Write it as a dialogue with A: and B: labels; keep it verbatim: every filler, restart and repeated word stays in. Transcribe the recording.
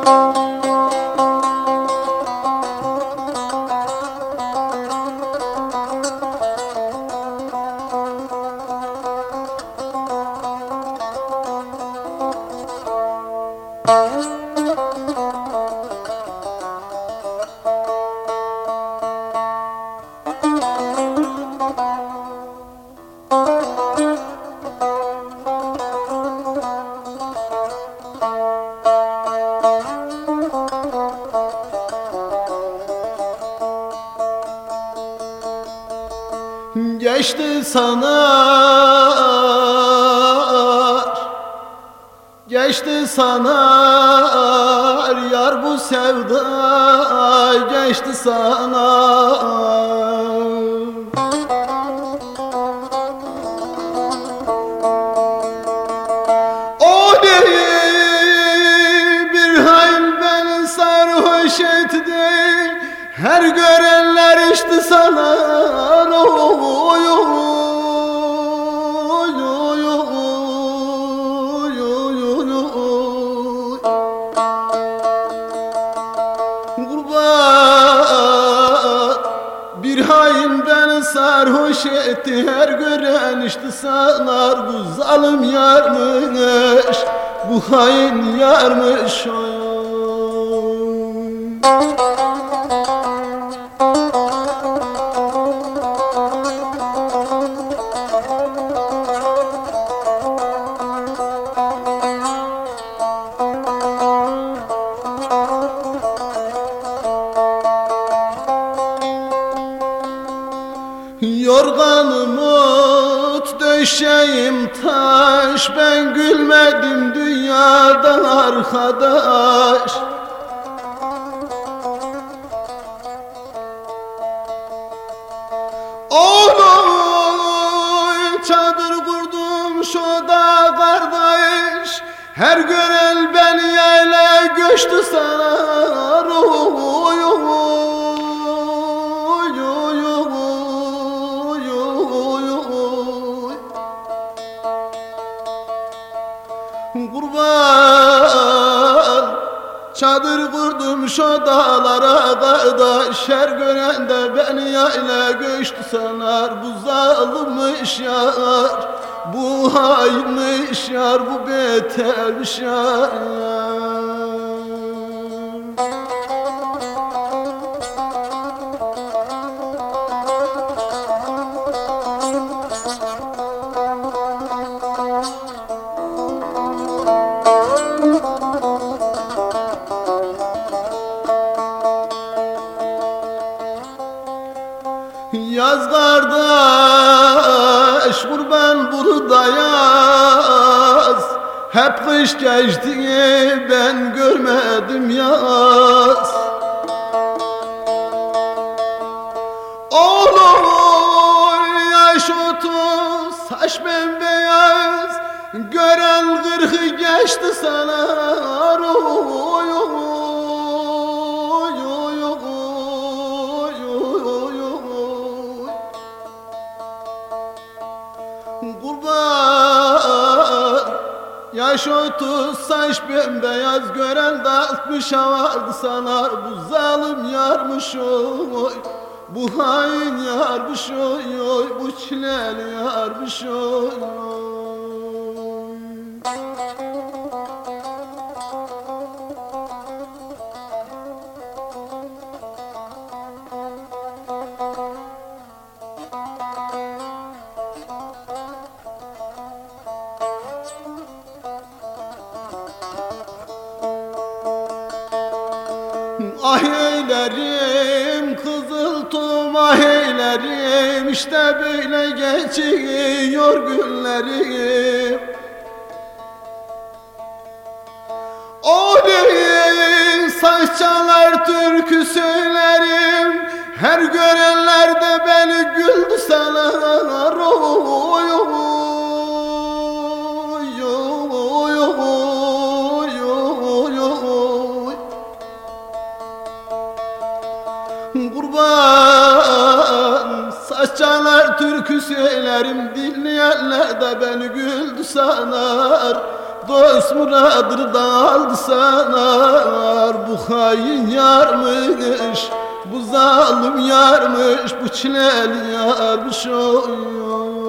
A: Geçti sanar, geçti sanar, yar bu sevda geçti sanar. O değil bir hain beni sarhoş etti, her görenler içti sanar. Oy oy oy oy oy oy oy. Kurban bir hain beni sarhoş etti, her gören işte sanar. Bu zalim yarmış, bu hain yarmış. Oy. Yorganım ot, döşeğim taş, ben gülmedim dünyadan arkadaş. Oy çadır kurdum şu da kardeş, her gören beni yayla göçtü sanar. Oy oy kurban, çadır kurdum şu dağlara kardeş, her gören de beni yayla göçtü sanar. Bu zalimmiş yar, bu hainmiş yar, bu betermiş yar. Yaz kardeş kurban burada yaz, hep kış geçti ben görmedim yaz. Oğlum yaş otuz, saç bembeyaz, gören kırkı geçti sanar. Oy oy kurban, yaş otuz, saç bembeyaz, gören de altmışa vardı sanar. Bu zalim yarmış oy, bu hain yarmış oy oy, bu çileli yarmış oy. Ah eylerim kızıltım, ah eylerim, işte böyle geçiyor günlerim. O değil saç çalar türkü söylerim, her görenler de beni güldü sanar. Oy oy kurban, saç çalar türkü söylerim, dinleyenler de beni güldü sanar. Dost muradır daldı sanar. bu hain yarmış, bu zalim yarmış, bu çileli yarmış oy oy.